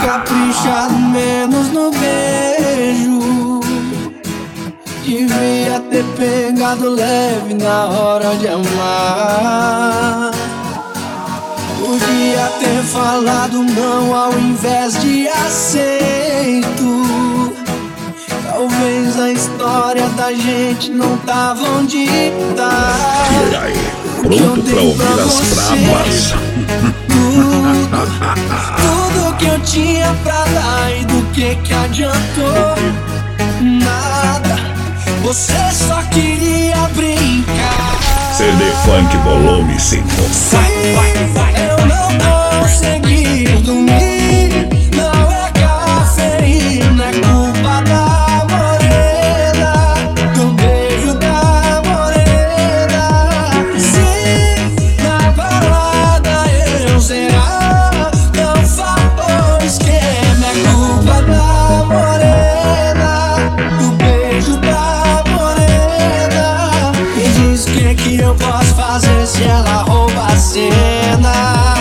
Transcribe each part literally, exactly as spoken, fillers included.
caprichado menos no beijo. Devia ter pegado leve na hora de amar. Podia ter falado não ao invés de aceito. Talvez a história da gente não tava onde tá. E aí, pronto pra ouvir as bravas? Tudo, tudo que eu tinha pra dar e do que que adiantou? Nada, você só queria brincar. C D Funk Volume cinco. Sim, eu não consegui dormir. Não é cafeína, é culpa da morena, do beijo da morena. Sim, na balada eu zerar. Não falou esquema, é culpa da morena, do beijo da morena. E diz que que eu posso fazer se ela rouba a cena?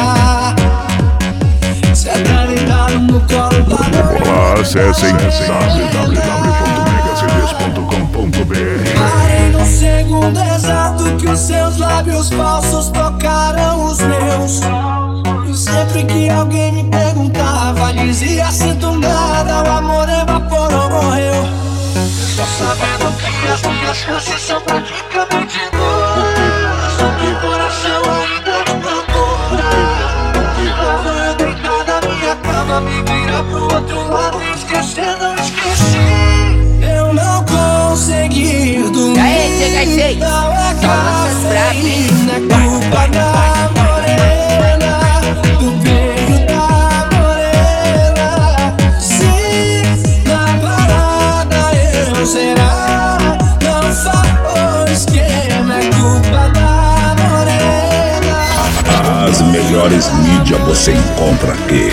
Cê tá ligado no colo da morena. Olá, acessem w w w ponto mega c d s ponto com ponto b r. Parei no segundo exato que os seus lábios falsos tocaram os meus. E sempre que alguém me perguntava, dizia sinto nada, o amor evaporou, morreu. Só sabendo que as minhas chances são praticamente nulas. Só que o coração ainda te procura. Eu deitar na minha cama, me vira pro outro lado e esquecer, não esqueci. Eu não consegui dormir. Aê, chega aí, sei. Não é Só lanças cafeína, é bravas. culpa da morena, do beijo da morena. Sim, na parada eu zerar. Não falou esquema, é culpa da morena. As melhores mídias você encontra aqui.